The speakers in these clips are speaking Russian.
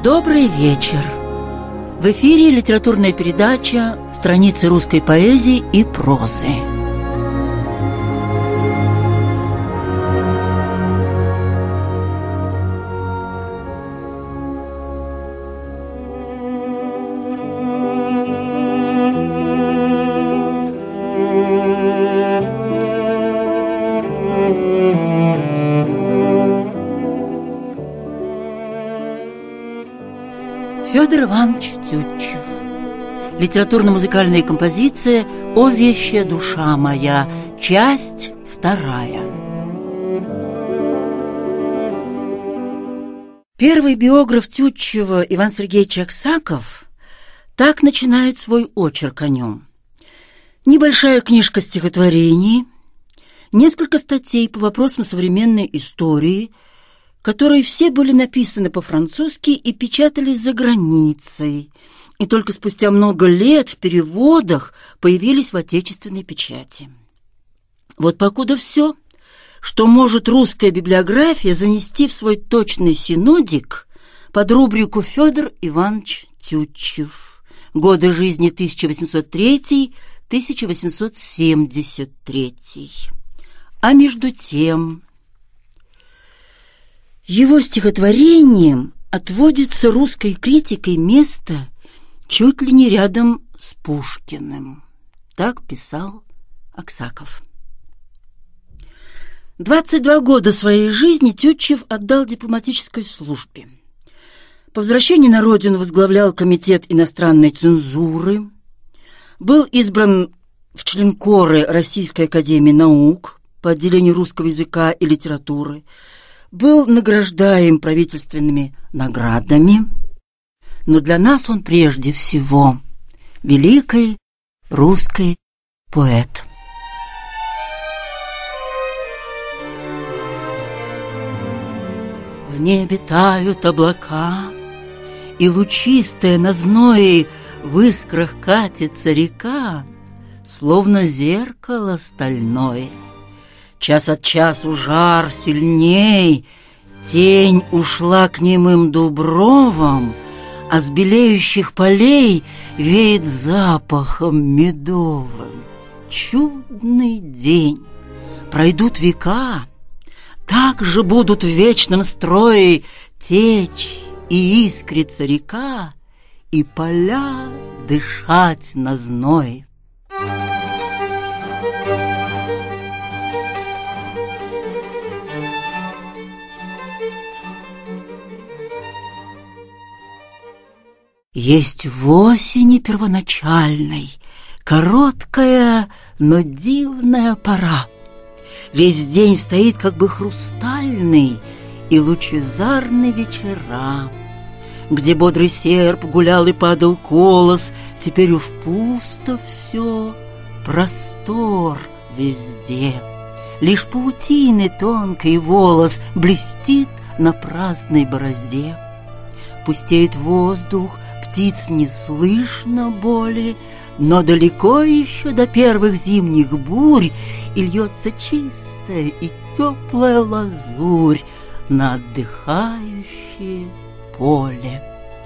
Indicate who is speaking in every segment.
Speaker 1: Добрый вечер! В эфире литературная передача «Страницы русской поэзии и прозы». Федор Иванович Тютчев. Литературно-музыкальная композиция «О вещая душа моя», часть 2. Первый биограф Тютчева Иван Сергеевич Аксаков так начинает свой очерк о нем. Небольшая книжка стихотворений, несколько статей по вопросам современной истории, которые все были написаны по-французски и печатались за границей, и только спустя много лет в переводах появились в отечественной печати. Вот покуда все, что может русская библиография занести в свой точный синодик под рубрику «Федор Иванович Тютчев. Годы жизни 1803-1873». А между тем его стихотворением отводится русской критикой место чуть ли не рядом с Пушкиным. Так писал Аксаков. 22 года своей жизни Тютчев отдал дипломатической службе. По возвращении на родину возглавлял комитет иностранной цензуры, был избран в членкоры Российской академии наук по отделению русского языка и литературы, был награждаем правительственными наградами, но для нас он прежде всего великий русский поэт. В небе тают облака, и лучистая на зное в искрах катится река, словно зеркало стальное. Час от часу жар сильней, тень ушла к немым дубровам, а с белеющих полей веет запахом медовым. Чудный день! Пройдут века, так же будут в вечном строе течь и искриться река, и поля дышать на зной. Есть в осени первоначальной короткая, но дивная пора. Весь день стоит как бы хрустальный и лучезарный вечера, где бодрый серп гулял и падал колос. Теперь уж пусто все, простор везде. Лишь паутины тонкий волос блестит на праздной борозде. Пустеет воздух, птиц не слышно боли, но далеко еще до первых зимних бурь, и льется чистая и теплая лазурь на отдыхающее поле.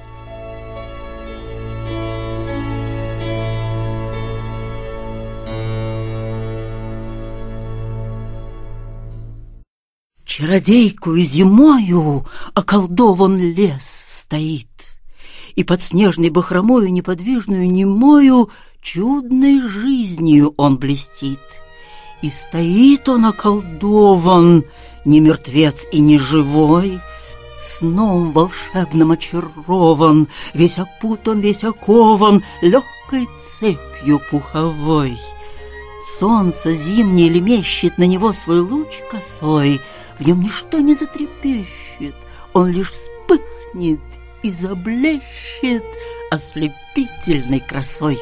Speaker 1: Чародейкою зимою околдован лес стоит, и под снежной бахромою неподвижную немою чудной жизнью он блестит. И стоит он околдован, не мертвец и не живой, сном волшебным очарован, весь опутан, весь окован легкой цепью пуховой. Солнце зимнее лемещет на него свой луч косой, в нем ничто не затрепещет, он лишь вспыхнет и заблещет ослепительной красой.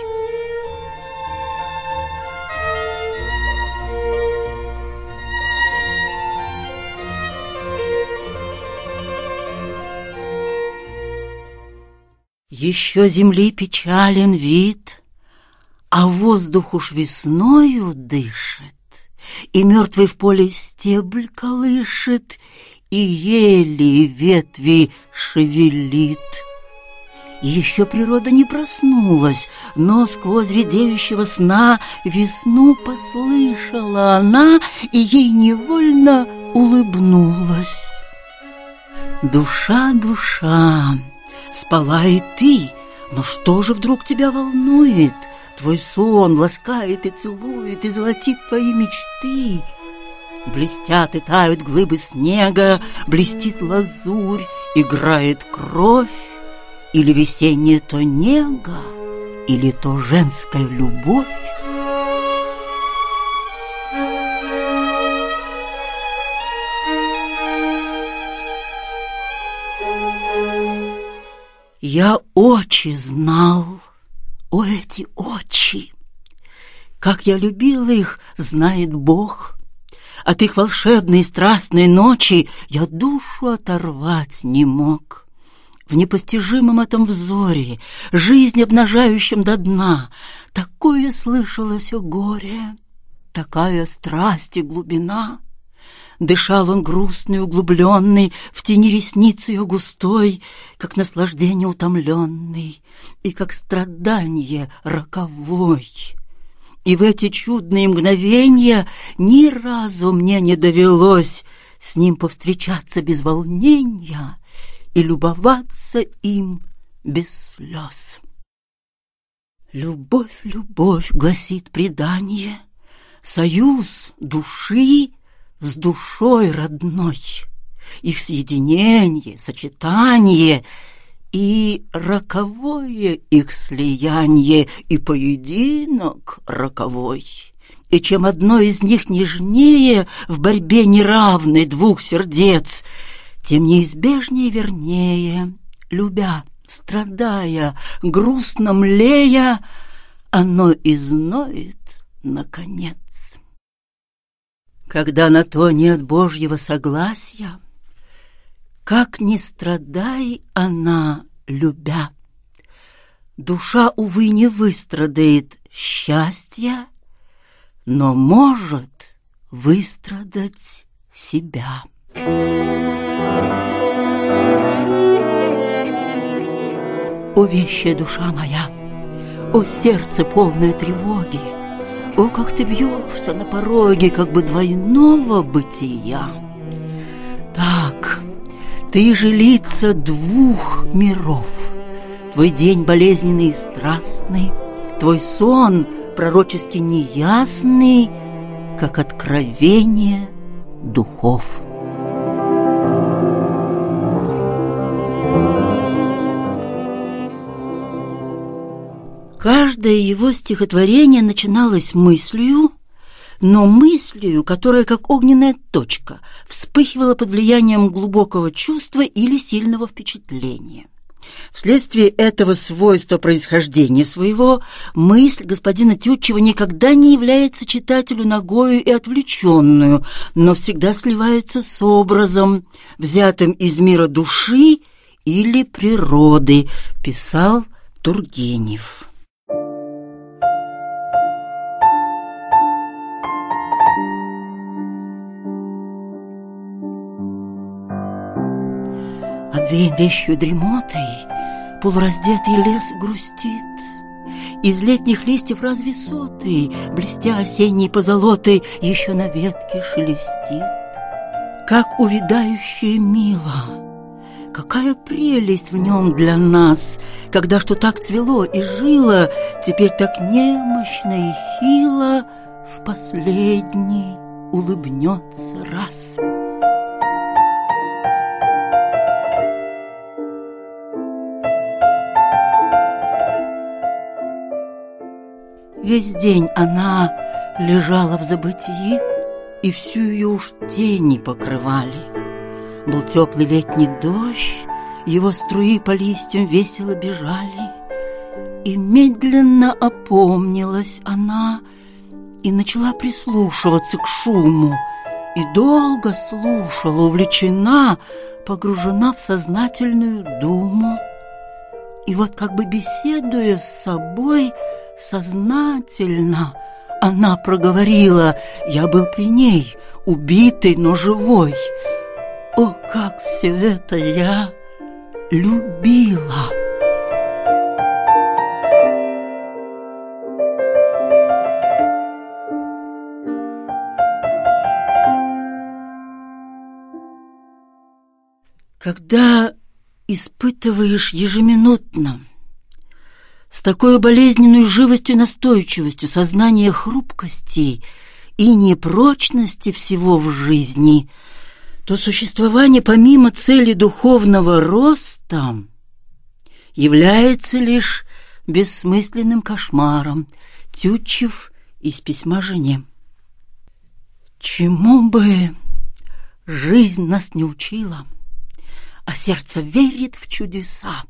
Speaker 1: Еще земли печален вид, а воздух уж весною дышит, и мертвый в поле стебль колышет, и ели ветви шевелит. И еще природа не проснулась, но сквозь редеющего сна весну послышала она, и ей невольно улыбнулась. Душа, душа, спала и ты, но что же вдруг тебя волнует? Твой сон ласкает и целует, и золотит твои мечты. Блестят и тают глыбы снега, блестит лазурь, играет кровь. Или весенняя то нега, или то женская любовь. Я очи знал, о, эти очи! Как я любил их, знает Бог. От их волшебной и страстной ночи я душу оторвать не мог. В непостижимом этом взоре, жизнь обнажающем до дна, такое слышалось о горе, такая страсть и глубина. Дышал он грустный, углубленный, в тени ресниц ее густой, как наслаждение утомленный и как страдание роковой. И в эти чудные мгновения ни разу мне не довелось с ним повстречаться без волнения и любоваться им без слез. Любовь, любовь, гласит предание, союз души с душой родной, их соединение, сочетание и роковое их слияние, и поединок роковой. И чем одно из них нежнее в борьбе неравной двух сердец, тем неизбежнее вернее, любя, страдая, грустно млея, оно изноет наконец. Когда на то нет Божьего согласия, как ни страдай она, любя, душа, увы, не выстрадает счастья, но может выстрадать себя. О, вещая душа моя, о, сердце полное тревоги, о, как ты бьешься на пороге как бы двойного бытия. Так, ты же лица двух миров, твой день болезненный и страстный, твой сон пророчески неясный, как откровение духов. Каждое его стихотворение начиналось мыслью, но мыслью, которая, как огненная точка, вспыхивала под влиянием глубокого чувства или сильного впечатления. Вследствие этого свойства происхождения своего, мысль господина Тютчева никогда не является читателю нагою и отвлеченную, но всегда сливается с образом, взятым из мира души или природы, писал Тургенев. Обвеян вещью дремотой, полураздетый лес грустит. Из летних листьев разве сотый, блестя осенней позолотой, еще на ветке шелестит. Как увядающее мило, какая прелесть в нем для нас, когда что так цвело и жило, теперь так немощно и хило в последний улыбнется раз. Весь день она лежала в забытии, и всю ее уж тени покрывали. Был теплый летний дождь, его струи по листьям весело бежали. И медленно опомнилась она и начала прислушиваться к шуму, и долго слушала, увлечена, погружена в сознательную думу. И вот как бы беседуя с собой, сознательно она проговорила: «Я был при ней, убитый, но живой. О, как все это я любила!» Когда испытываешь ежеминутно, с такой болезненной живостью и настойчивостью сознание хрупкости и непрочности всего в жизни, то существование помимо цели духовного роста является лишь бессмысленным кошмаром. Тютчев из письма жене. Чему бы жизнь нас не учила, а сердце верит в чудеса.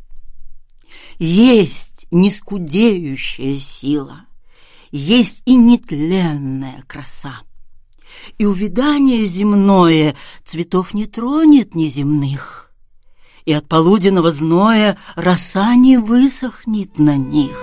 Speaker 1: Есть нескудеющая сила, есть и нетленная краса. И увядание земное цветов не тронет неземных, и от полуденного зноя роса не высохнет на них.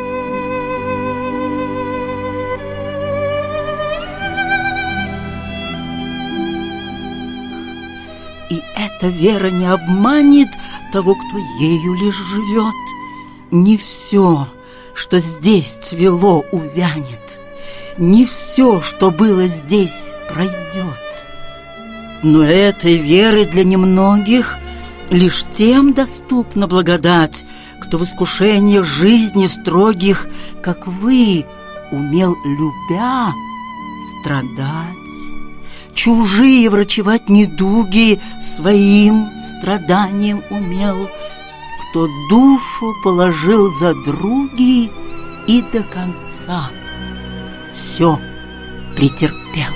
Speaker 1: И эта вера не обманет того, кто ею лишь живет. Не все, что здесь цвело, увянет, не все, что было здесь, пройдет. Но этой веры для немногих лишь тем доступна благодать, кто в искушениях жизни строгих, как вы, умел, любя, страдать. Чужие врачевать недуги своим страданием умел, кто душу положил за други и до конца все претерпел.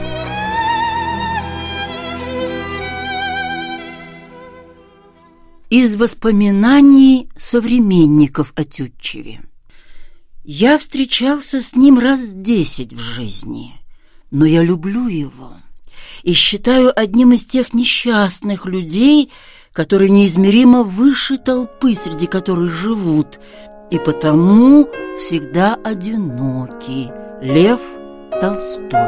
Speaker 1: Из воспоминаний современников о Тютчеве. Я встречался с ним раз 10 в жизни, но я люблю его и считаю одним из тех несчастных людей, которые неизмеримо выше толпы, среди которой живут, и потому всегда одиноки. Лев Толстой.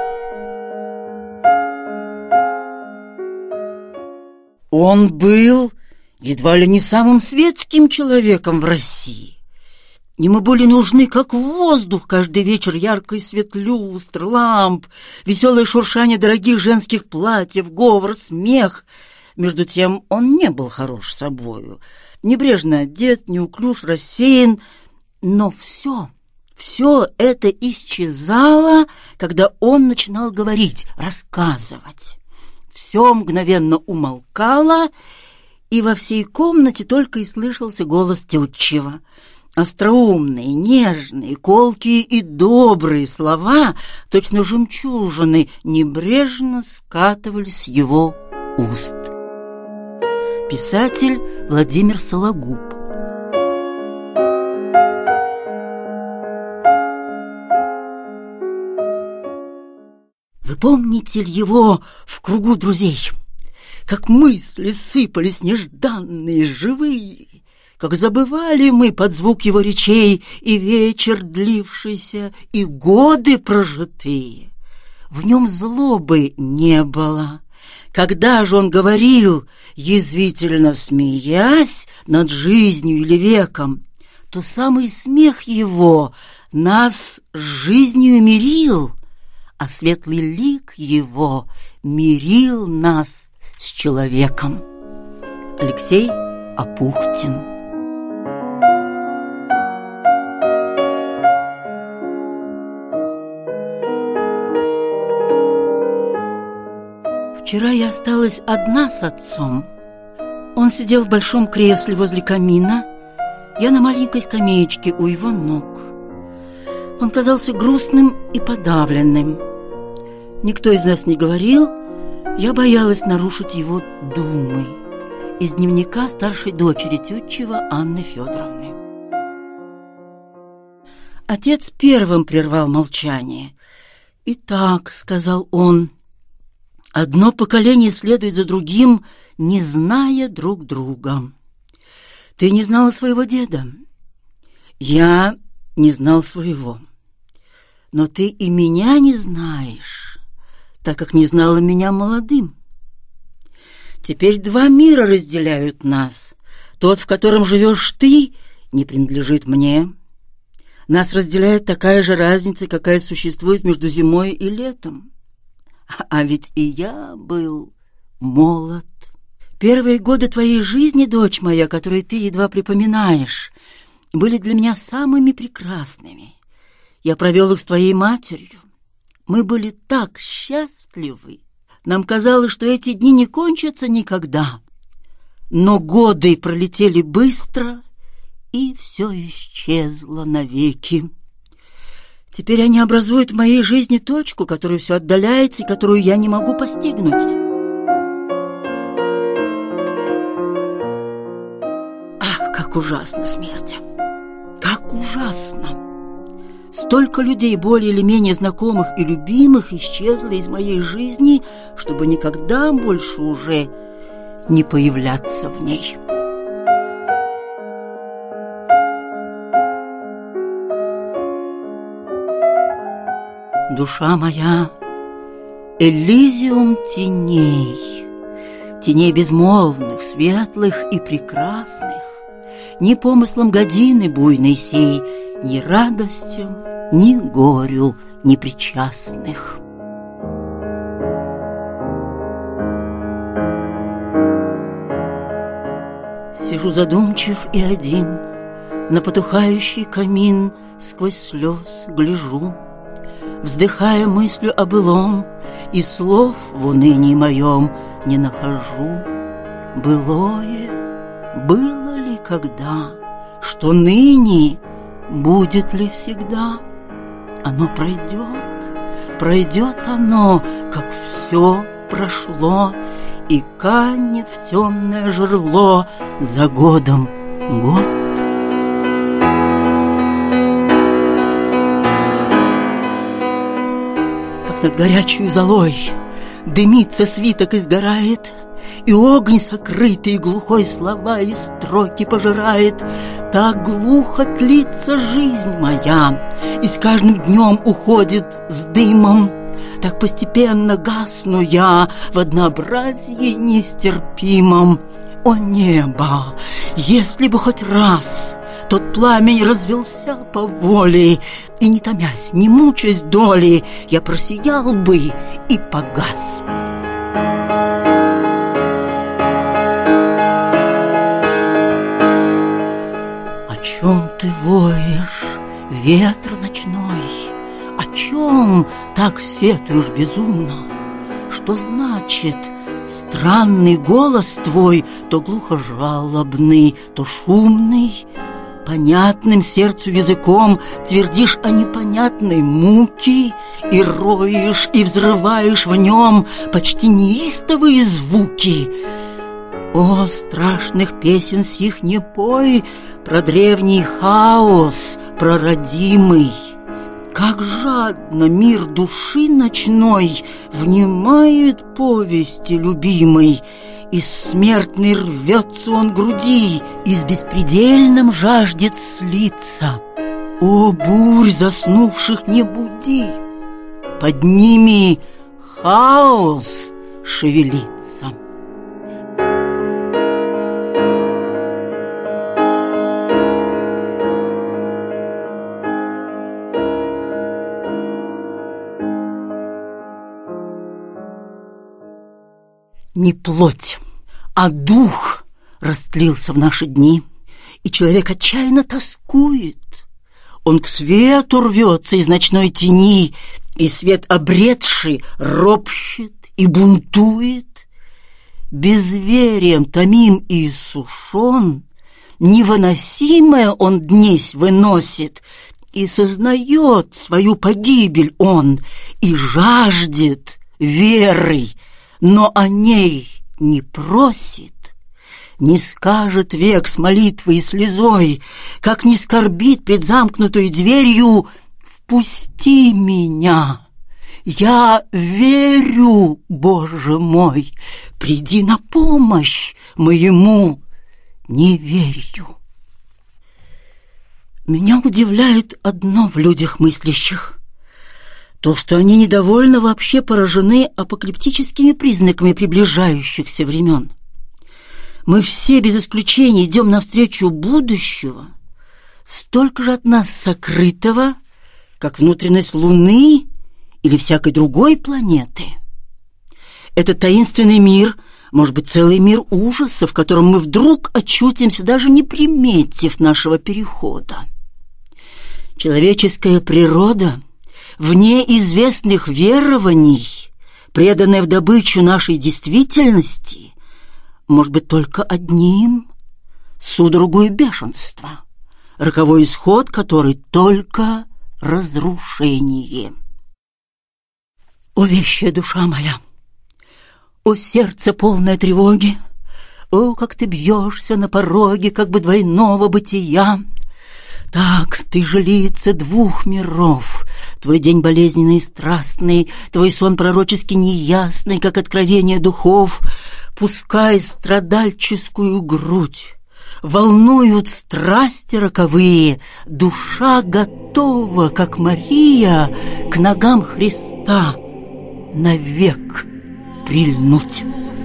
Speaker 1: Он был едва ли не самым светским человеком в России. Ему были нужны, как воздух, каждый вечер яркий свет люстр, ламп, веселое шуршание дорогих женских платьев, говор, смех. Между тем он не был хорош собою, небрежно одет, неуклюж, рассеян, но все это исчезало, когда он начинал говорить, рассказывать. Все мгновенно умолкало, и во всей комнате только и слышался голос Тютчева. Остроумные, нежные, колкие и добрые слова, точно жемчужины, небрежно скатывались с его уст. Писатель Владимир Сологуб. Вы помните ли его в кругу друзей? Как мысли сыпались нежданные, живые, как забывали мы под звук его речей и вечер длившийся, и годы прожитые. В нем злобы не было. Когда же он говорил, язвительно смеясь над жизнью или веком, то самый смех его нас с жизнью мирил, а светлый лик его мирил нас с человеком. Алексей Апухтин. Вчера я осталась одна с отцом. Он сидел в большом кресле возле камина, я на маленькой скамеечке у его ног. Он казался грустным и подавленным. Никто из нас не говорил, я боялась нарушить его думы. Из дневника старшей дочери Тютчева Анны Федоровны. Отец первым прервал молчание. «Итак», — сказал он, — «одно поколение следует за другим, не зная друг друга. Ты не знала своего деда, я не знал своего. Но ты и меня не знаешь, так как не знала меня молодым. Теперь два мира разделяют нас. Тот, в котором живешь ты, не принадлежит мне. Нас разделяет такая же разница, какая существует между зимой и летом. А ведь и я был молод. Первые годы твоей жизни, дочь моя, которые ты едва припоминаешь, были для меня самыми прекрасными. Я провел их с твоей матерью. Мы были так счастливы. Нам казалось, что эти дни не кончатся никогда. Но годы пролетели быстро, и все исчезло навеки. Теперь они образуют в моей жизни точку, которая все отдаляется и которую я не могу постигнуть. Ах, как ужасна смерть! Как ужасно! Столько людей, более или менее знакомых и любимых, исчезло из моей жизни, чтобы никогда больше уже не появляться в ней. Душа моя — элизиум теней, теней безмолвных, светлых и прекрасных, ни помыслом годины буйной сей, ни радостям, ни горю не причастных. Сижу задумчив и один, на потухающий камин сквозь слез гляжу, вздыхая мыслью о былом, и слов в унынии моем не нахожу. Былое было ли когда, что ныне будет ли всегда? Оно пройдет оно, как все прошло, и канет в темное жерло за годом год. Как над горячей золой дымится свиток и сгорает, и огонь сокрытый и глухой слова и строки пожирает. Так глухо тлится жизнь моя, и с каждым днем уходит с дымом. Так постепенно гасну я в однообразии нестерпимом. О небо, если бы хоть раз тот пламень развелся по воле, и не томясь, не мучаясь доли, я просиял бы и погас. О чем ты воешь, ветер ночной? О чем так сетуешь безумно? Что значит странный голос твой, то глухо жалобный, то шумный? Понятным сердцу языком твердишь о непонятной муке, и роешь, и взрываешь в нем почти неистовые звуки. О, страшных песен сих не пой, про древний хаос, про родимый. Как жадно мир души ночной внимает повести любимой, и смертный рвется он груди, и с беспредельным жаждет слиться. О, бурь заснувших не буди, под ними хаос шевелится. Не плоть, а дух растлился в наши дни, и человек отчаянно тоскует. Он к свету рвется из ночной тени, и свет обретший ропщет и бунтует. Безверием томим и иссушен, невыносимое он днесь выносит, и сознает свою погибель он, и жаждет веры, но о ней не просит, не скажет век с молитвой и слезой, как не скорбит пред замкнутой дверью: «Впусти меня, я верю, Боже мой, приди на помощь моему неверию». Меня удивляет одно в людях мыслящих: то, что они недовольно вообще поражены апокалиптическими признаками приближающихся времен. Мы все без исключения идем навстречу будущего, столько же от нас сокрытого, как внутренность Луны или всякой другой планеты. Этот таинственный мир может быть, целый мир ужаса, в котором мы вдруг очутимся, даже не приметив нашего перехода. Человеческая природа, вне известных верований, преданная в добычу нашей действительности, может быть только одним — судорогу и бешенство, роковой исход которой только разрушение. О, вещая душа моя! О, сердце, полное тревоги! О, как ты бьешься на пороге, как бы двойного бытия! Так, ты жилица двух миров, твой день болезненный и страстный, твой сон пророчески неясный, как откровение духов. Пускай страдальческую грудь волнуют страсти роковые, душа готова, как Мария, к ногам Христа навек прильнуть.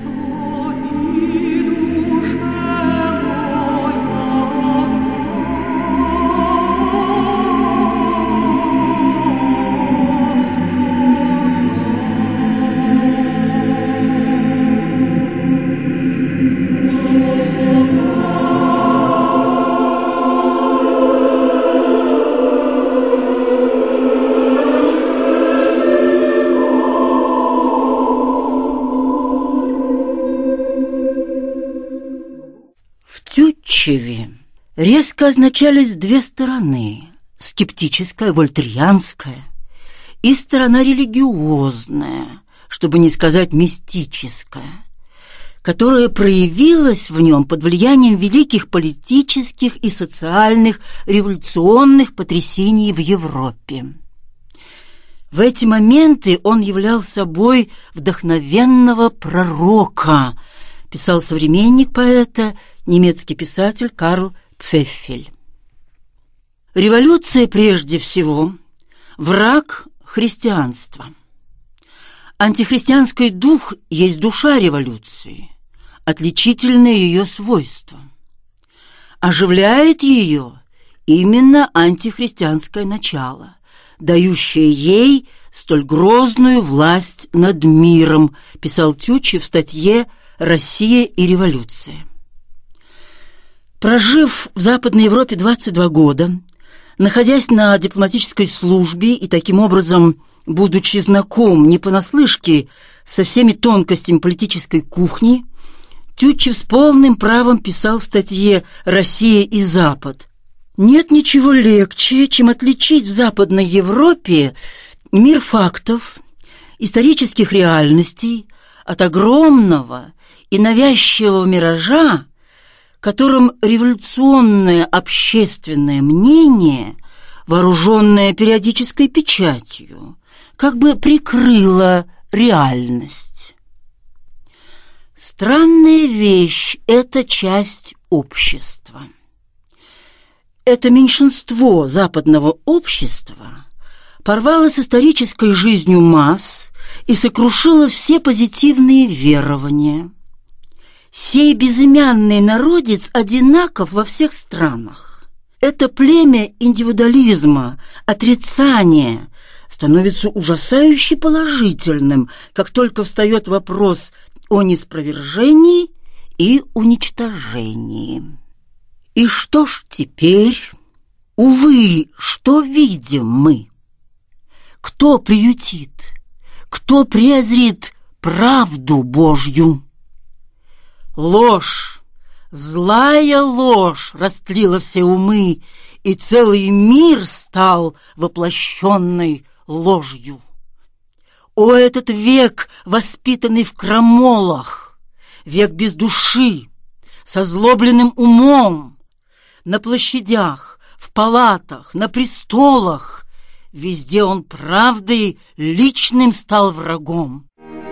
Speaker 1: Резко означались две стороны — скептическая, вольтерианская, и сторона религиозная, чтобы не сказать мистическая, которая проявилась в нем под влиянием великих политических и социальных революционных потрясений в Европе. В эти моменты он являл собой вдохновенного пророка, писал современник поэта, немецкий писатель Карл Пфеффель. Революция прежде всего враг христианства. Антихристианский дух есть душа революции, отличительное ее свойство. Оживляет ее именно антихристианское начало, дающее ей столь грозную власть над миром, писал Тютчев в статье «Россия и революция». Прожив в Западной Европе 22 года, находясь на дипломатической службе и таким образом, будучи знаком не понаслышке со всеми тонкостями политической кухни, Тютчев с полным правом писал в статье «Россия и Запад». Нет ничего легче, чем отличить в Западной Европе мир фактов, исторических реальностей от огромного и навязчивого миража, которым революционное общественное мнение, вооруженное периодической печатью, как бы прикрыло реальность. Странная вещь — это часть общества. Это меньшинство западного общества порвало с исторической жизнью масс и сокрушило все позитивные верования. Сей безымянный народец одинаков во всех странах. Это племя индивидуализма, отрицания становится ужасающе положительным, как только встает вопрос о неспровержении и уничтожении. И что ж теперь? Увы, что видим мы? Кто приютит, кто презрит правду Божью? Ложь, злая ложь растлила все умы, и целый мир стал воплощенной ложью. О, этот век, воспитанный в крамолах, век без души, со озлобленным умом, на площадях, в палатах, на престолах, везде он правдой личным стал врагом.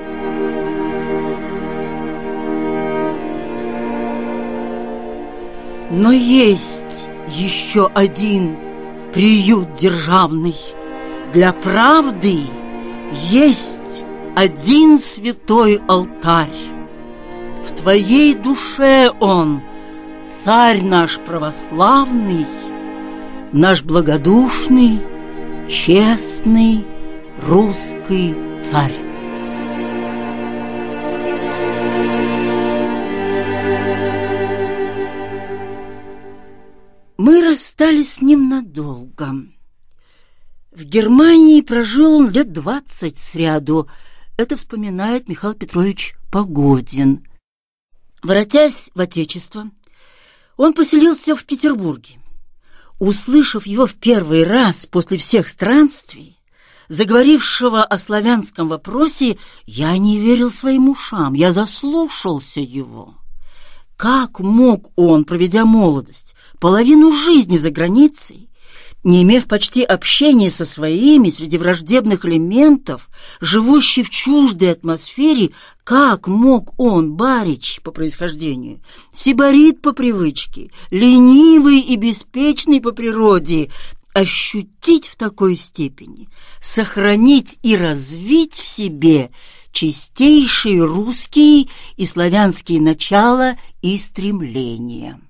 Speaker 1: Но есть еще один приют державный. Для правды есть один святой алтарь. В твоей душе он, царь наш православный, наш благодушный, честный русский царь. расстались с ним надолго. В Германии прожил он лет 20 сряду. Это вспоминает Михаил Петрович Погодин. Воротясь в Отечество, он поселился в Петербурге. Услышав его в первый раз после всех странствий, заговорившего о славянском вопросе, я не верил своим ушам, я заслушался его. Как мог он, проведя молодость, половину жизни за границей, не имев почти общения со своими среди враждебных элементов, живущий в чуждой атмосфере, как мог он, барич по происхождению, сибарит по привычке, ленивый и беспечный по природе, ощутить в такой степени, сохранить и развить в себе чистейшие русские и славянские начала и стремления?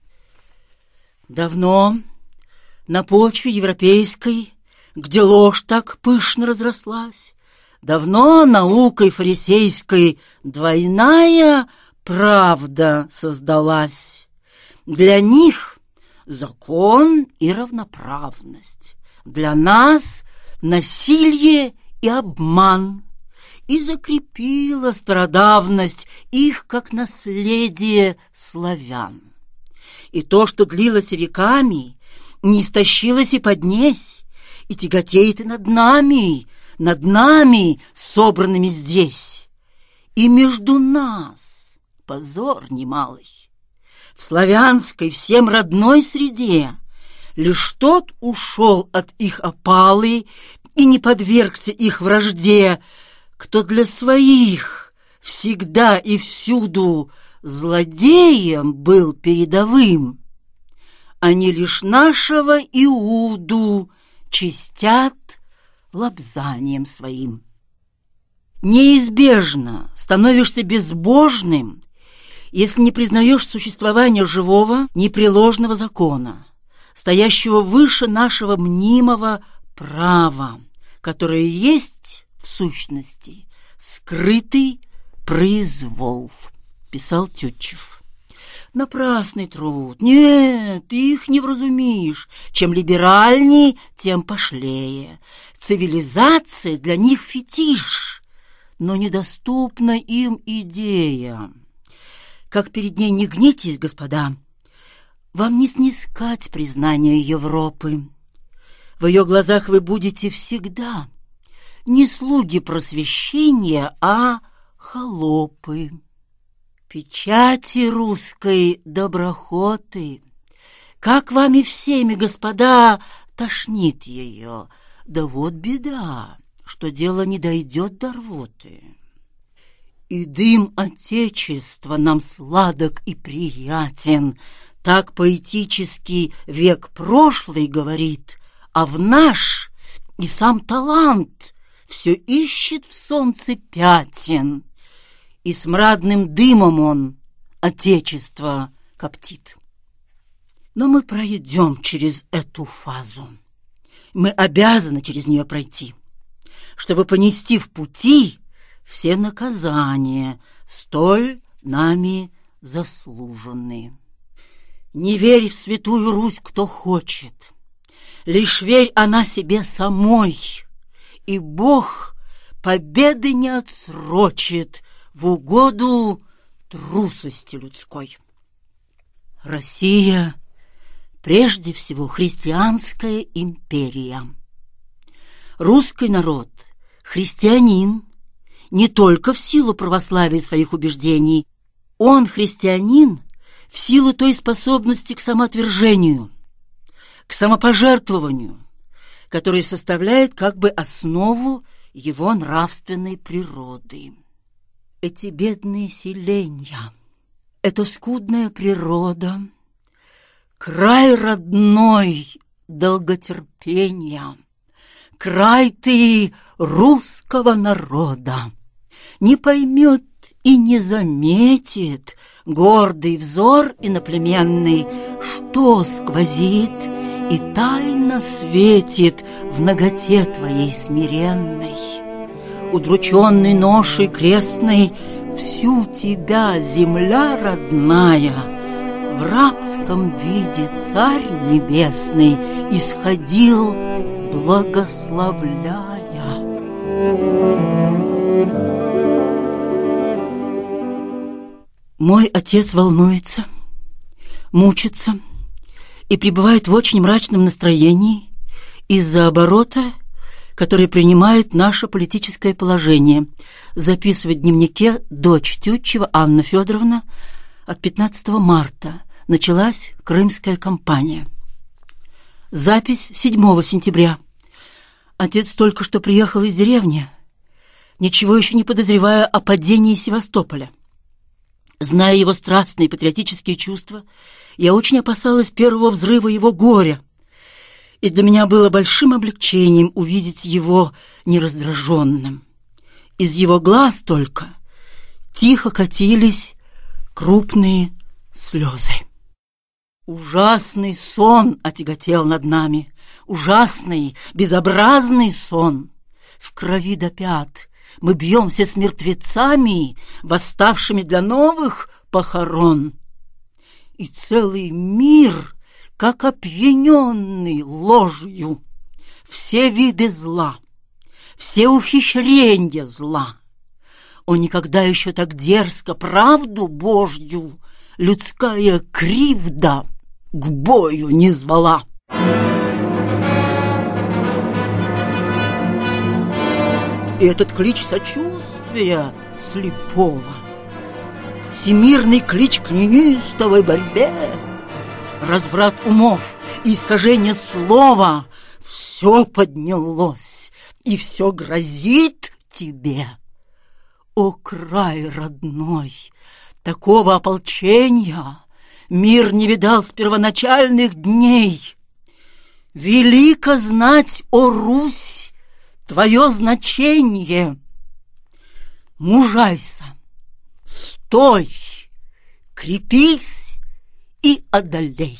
Speaker 1: Давно на почве европейской, где ложь так пышно разрослась, давно наукой фарисейской двойная правда создалась. Для них закон и равноправность, для нас насилие и обман, и закрепила стародавность их как наследие славян. И то, что длилось веками, не истощилось и поднесь, и тяготеет и над нами, собранными здесь. И между нас позор немалый. В славянской всем родной среде лишь тот ушел от их опалы и не подвергся их вражде, кто для своих всегда и всюду злодеем был передовым. Они лишь нашего Иуду чистят лобзанием своим. Неизбежно становишься безбожным, если не признаешь существование живого, непреложного закона, стоящего выше нашего мнимого права, которое есть в сущности скрытый произвол, писал Тютчев. Напрасный труд. Нет, их не вразумишь. Чем либеральней, тем пошлее. Цивилизация для них фетиш, но недоступна им идея. Как перед ней не гнитесь, господа, вам не снискать признания Европы. В ее глазах вы будете всегда не слуги просвещения, а холопы. Печати русской доброхоты, как вами всеми, господа, тошнит ее. Да вот беда, что дело не дойдет до рвоты. И дым Отечества нам сладок и приятен, так поэтический век прошлый говорит, а в наш и сам талант все ищет в солнце пятен. И смрадным дымом он Отечество коптит. Но мы пройдем через эту фазу. Мы обязаны через нее пройти, чтобы понести в пути все наказания, столь нами заслуженные. Не верь в святую Русь, кто хочет, лишь верь она себе самой, и Бог победы не отсрочит в угоду трусости людской. Россия прежде всего христианская империя. Русский народ христианин не только в силу православия своих убеждений, он христианин в силу той способности к самоотвержению, к самопожертвованию, которая составляет как бы основу его нравственной природы. Эти бедные селенья, эта скудная природа, край родной долготерпения, край ты русского народа, не поймет и не заметит гордый взор иноплеменный, что сквозит и тайно светит в наготе твоей смиренной. Удрученный ношей крестной, всю тебя, земля родная, в рабском виде Царь Небесный исходил, благословляя. Мой отец волнуется, мучится и пребывает в очень мрачном настроении из-за оборота, который принимает наше политическое положение, записывает в дневнике дочь Тютчева Анна Федоровна. От 15 марта началась Крымская кампания. Запись 7 сентября. Отец только что приехал из деревни, ничего еще не подозревая о падении Севастополя. Зная его страстные патриотические чувства, я очень опасалась первого взрыва его горя, и для меня было большим облегчением увидеть его нераздраженным. Из его глаз только тихо катились крупные слезы. Ужасный сон отяготел над нами, ужасный, безобразный сон. В крови до пят мы бьемся с мертвецами, восставшими для новых похорон. И целый мир, как опьяненный ложью, все виды зла, все ухищрения зла. Он никогда еще так дерзко правду Божью, людская кривда, к бою не звала. И этот клич сочувствия слепого, всемирный клич к неистовой борьбе, разврат умов и искажение слова, все поднялось и все грозит тебе. О, край родной, такого ополчения мир не видал с первоначальных дней. Велико знать, о Русь, твое значение. Мужайся, стой, крепись и одолей.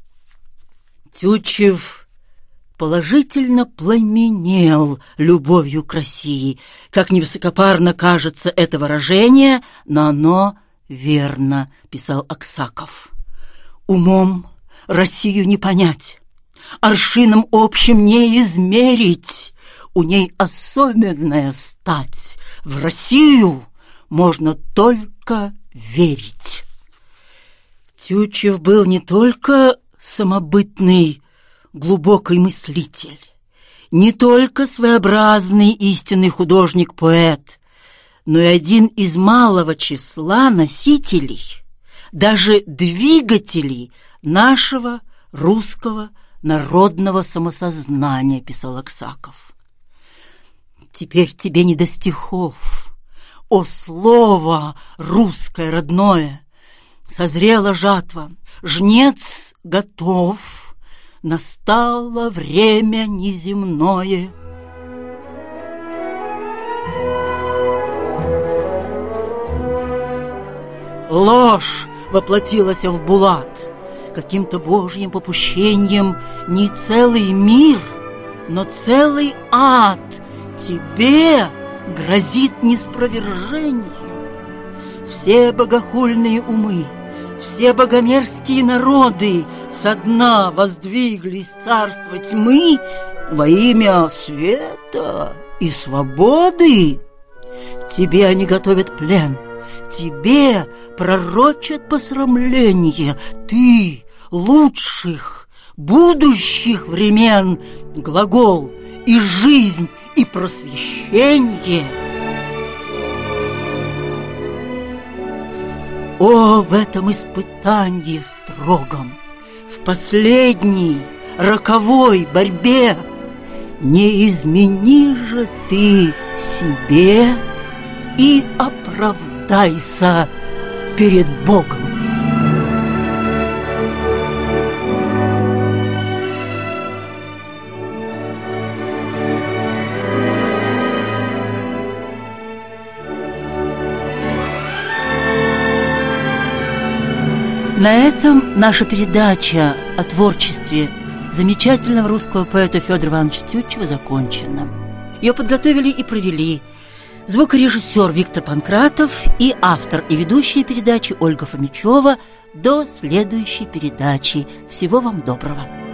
Speaker 1: Тютчев положительно пламенел любовью к России. Как невысокопарно кажется это выражение, но оно верно, писал Аксаков. Умом Россию не понять, аршином общим не измерить. У ней особенная стать. В Россию можно только верить. Тютчев был не только самобытный, глубокий мыслитель, не только своеобразный истинный художник-поэт, но и один из малого числа носителей, даже двигателей нашего русского народного самосознания, писал Аксаков. Теперь тебе не до стихов, о слово русское родное. Созрела жатва, жнец готов, настало время неземное. Ложь воплотилась в Булат. Каким-то божьим попущением не целый мир, но целый ад тебе грозит неспровержением. Все богохульные умы, все богомерзкие народы со дна воздвиглись царство тьмы во имя света и свободы. Тебе они готовят плен, тебе пророчат посрамление. Ты лучших, будущих времен глагол и жизнь, и просвещение. О, в этом испытании строгом, в последней роковой борьбе не измени же ты себе и оправдайся перед Богом. На этом наша передача о творчестве замечательного русского поэта Федора Ивановича Тютчева закончена. Ее подготовили и провели Звукорежиссер Виктор Панкратов и автор и ведущая передачи Ольга Фомичева. До следующей передачи. Всего вам доброго.